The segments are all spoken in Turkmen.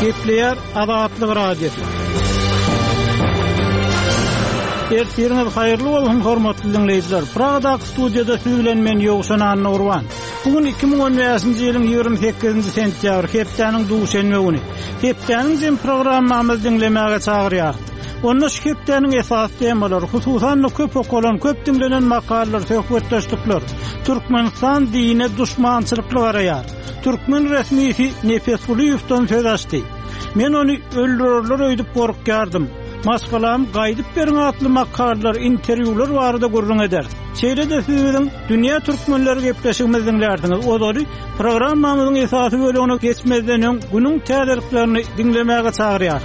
Gepleýär Azatlyk radiosu. Ertiriniz haýyrly bolsun hormatly dinleýijiler. Pragada studiýada siz bilen men Ýogşan Anurwan. Bugün 2015-nji ýylyň 28-nji sentýabr, hepdeniň duşanby güni. Hepdeniň jem programmamy dinlemäge çagyrýar. Onda şikayetlerinin esas temaları, hususan köp okulan, köp dinlenen makalar, söhbetleştikler. Türkmenistan dine düşmançılıklı arayar. Türkmen resmisi Nefes Uluyev'den söz açtı. Men onu öldürürler öydüp korkardım. Maskalam gaýdyp berin atly makalar, interwýular barada gurrun eder. Şeýle de sizin dünýä türkmenleri gepleşigimizi dinlerdiňiz. Odaly programmamyzyň esasy bölügine geçmezden öň günüň täzeliklerini dinlemäge çagyrýar.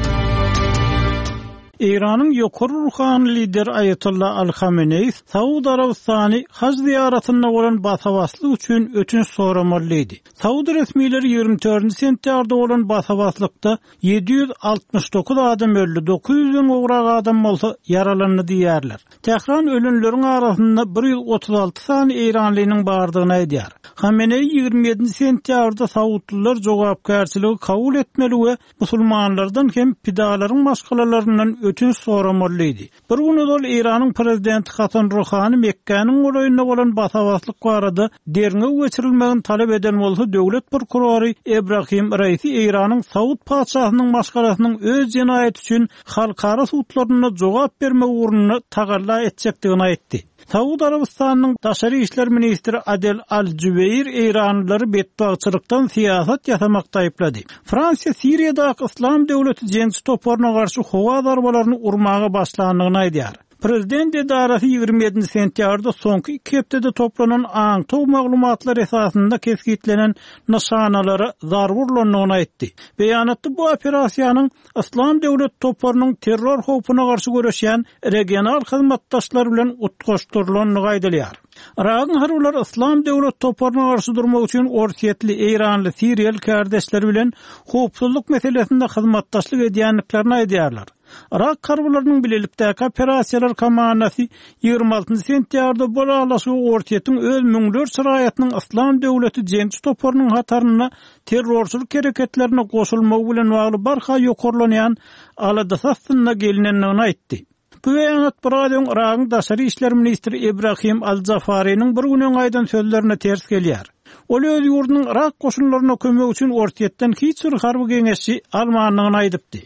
İran'ın ýokary ruhany lider Ayatollah Al-Khamenei Saudi Arabistany haj ziyaretine bolan basawaslyk üçin ötünç soramalydy. Saudi resmileri 24 sentýarda bolan basawaslykda 769 adam öldü, 900'den ugrak adam bolsa yaralandy diýerler. Tehran ölünleriň arasynda 136 sany İranlynyň bardygyny aýdýar. Khamenei 27 sentýarda Saudlylar jogapkärçiligi kabul etmeli we musulmanlardan hem pidalaryň başgalalaryndan ötünç soramalydy. Bir günüdol İranyň prezidenti Hasan Rouhani Mekke'niň goýunda bolan basawaslyk barada derine geçirilmegini talep eden bolsa döwlet prokurory Ebrahim Raisi İranyň Saud paçasynyň başgalasynyň öz jenaýeti üçin halkara sudlaryna jogap berme uğruna tagalla etjekdigini aýtdy. Saudi Arabistanyň Daşary işler ministri Adel Al-Jubeir İranlylary betbagçylykdan siýasat ýasamakda aýplady. Fransiýa Siriýadaky İslam döwleti jensi toparyna garşy howa darbalaryny urmaga başlandygyny aýdýar. Prezident edarasy 27 sentýarda soňky 2 hepdede toplanan aňtaw maglumatlar esasynda keskitlenen nişanalara zarurlanýanyny aýtdy. Beýanatda bu operasiýanyň İslam döwlet toplarynyň terror howpuna garşy görüşýän regional hyzmatdaşlar bilen utgaşdyrylanyny gaýdalýar. Irak'ın harwlar İslam döwlet toplaryna garşy durmak üçin ortaýetli İranly Siriýal kardeşleri bilen howpsuzlyk meselesinde hyzmatdaşlyk edýänliklerini aýdýarlar. Irak harwlarynyň bilelikdäki operasiýalar komandasy 26 sentýarda bolalaşy ortaýetin öz müňler siraýatynyň İslam döwleti jensi toparynyň hataryna terrorçylyk hereketlerine goşulmak bilen bagly barha ýokarlanýan aladasasyna gelinenini aýtdy. Bu beýanat Irak'ın Daşary işler ministri Ebrahim Al-Zafari'nin bir günün aýdan sözlerine ters gelýär. Ol öz ýurdunyň Irak goşunlaryna kömek üçin ortaýetden hiç bir harby geňeşi almanlygyny aýdypdy.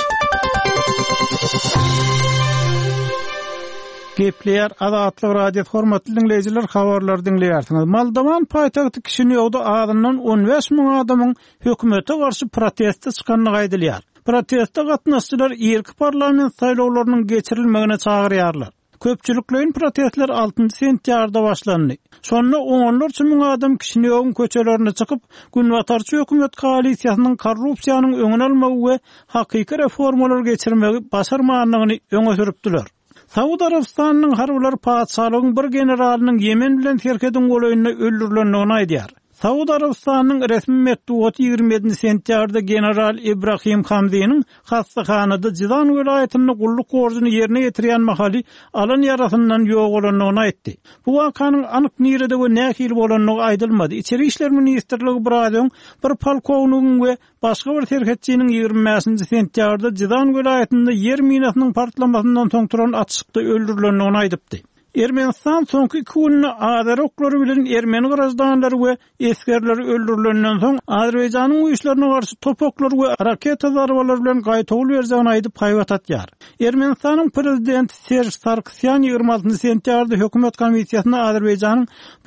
Gepleýär Azatlyk radiosu hormatly dinleýijiler, habarlar dinleýärsiňiz. Moldowan paýtagty Kişinewde adyndan 15 000 adamyň hökümete garşy protestde çykanyny gaýdylýar. Protestde gatnaşçylar ýerki parlament saýlawlarynyň geçirilmegine çagyrýarlar. Köpçüliklerin protestler 6 sentýarda başlandy. Sonra onlarca ming adam Kişinewň köçelerine çykyp günwatarçy hökümet koalisiýasynyň korrupsiýanyň öňüni almagy we hakyky reformalar geçirmegi başarmanlygyny öňe sürüpdiler. Saudi Arabistanyň harwlar paçalygynyň bir generalynyň Yemen bilen serkedin goýunyna öldürilendigini aýdýar. Saudi Arabistanyň resmi metbuaty 27 sentýarda general Ibrahim Hamdiýanyň hastahanada Jizan welaýatyny gulluk borjyny ýerine ýetirýän mahaly alan ýarasyndan ýok bolanyny aýtdy. Bu wakanyň anyk nirede we nähil bolanyny aýdylmady. İçeri işler ministrligi bir polkownigiň we başga bir serhetçiniň 25 sentýarda Jizan welaýatynda ýer minasynyň partlamasyndan soň turan atışykda öldürilendigini aýdypdy. Ermenistan soňky 2 günde Azeri oklary bilen Ermeni garaşdanlary we eskerleri öldürilenden soň Azerbaýjanyň güýçlerine garşy topoklar we raketa zarbalary bilen gaýtawl berjegini aýdyp haýbat atýar. Ermenistanyň prezidenti Serj Sargsyan 26 sentýarda hökümet komisiýasyna Azerbaýjanyň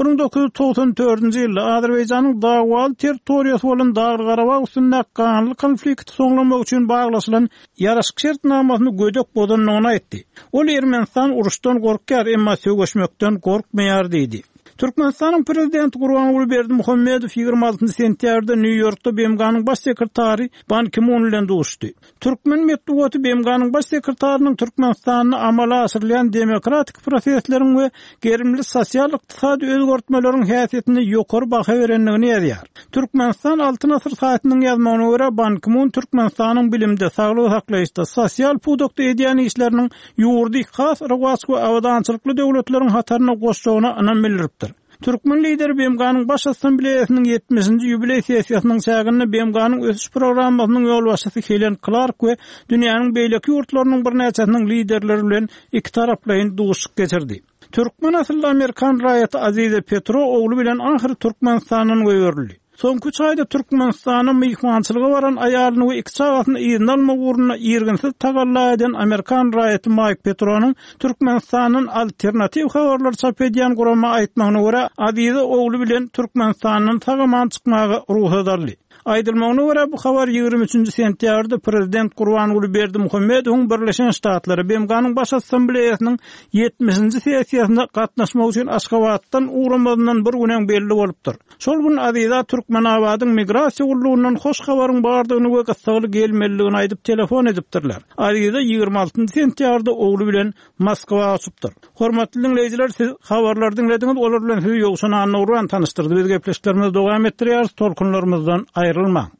1994-nji ýylda Azerbaýjanyň dagwal territoriýasy bolan Dağly Garabag üstünde kanly konflikt soňlamak üçin baglaşylan ýaraşyk şertnamasyny gödek bolanyny aýtdy. Ol Ermenistan uruşdan gorkýar, emma söýgeşmekden gorkmaýar diýdi. Türkmenistanyň prezidenti Gurbanguly Berdimuhammedow 26 sentýarda New Yorkda BMG'nyň baş sekretary Ban Ki-moon bilen duşdy. Türkmen metbuaty BMG'nyň baş sekretarynyň Türkmenistanyny amala asyrlayan demokratik prosesleriň we gerimli sosial ykdysady özgertmeleriň häsiýetini ýokary baha berenligini ýazýar. Türkmenistan altyn asyr saýatynyň ýazmagyna görä Ban Ki-moon Türkmenistanyň bilimde, saglyk saklaýyşda, sosial pudokda edýän işleriniň ýurdy has rewaj we awadançylykly döwletleriň hataryna goşjagyna anan bildiripdir. Türkmen lideri BMG'nın baş assambleýasynyň 70-nji ýubiley sessiýasynyň çägini BMG'nın ösüş programmasynyň ýolbaşçysy Helen Clark we dünýäniň beýleki ýurtlarynyň bir näçesiniň liderleri bilen iki taraplaryň duşuk geçirdi. Türkmen asylly Amerikan raýaty Azize Petro ogly bilen ahir Türkmenistanyň göýürildi. Soňky 3 aýda Türkmenistanyň myhmançylyga baran aýalyny we iki çagatyny ýygyny alma ugruna ýerginsiz tagalla eden Amerikan raýaty Mike Petronyň Türkmenistanyň alternativ habarlar çap edýän gurama aýtmagyna görä Azize ogly bilen Türkmenistanyň tagaman çykmagy ruhsadarly. Aýdylmagyna görä bu habar 23 sentýabrda prezident Gurbanuly Berdimuhammedowyň Birleşen Ştatlary BMG'nyň baş assambleýasynyň 70-nji sessiýasynda gatnaşmak üçin Aşgabatdan uğramadyndan bir günen belli bolupdyr. Şol gün Aziza Türkmenabadyň migrasiýa gurulundan hoş habaryň bardygyny we gysgaly gelmeligini aýdyp telefon edipdirler. Aziza 26 sentýarda ogly bilen Moskwa uçupdyr. Hormatly dinleýijiler, siz habarlar dinlediňiz, olar bilen sizi ýogşan anny urban tanışdyrdy. Biz gepleşiklerimizi dowam etdirýär, tolkunlarymyzdan aýrylmaň.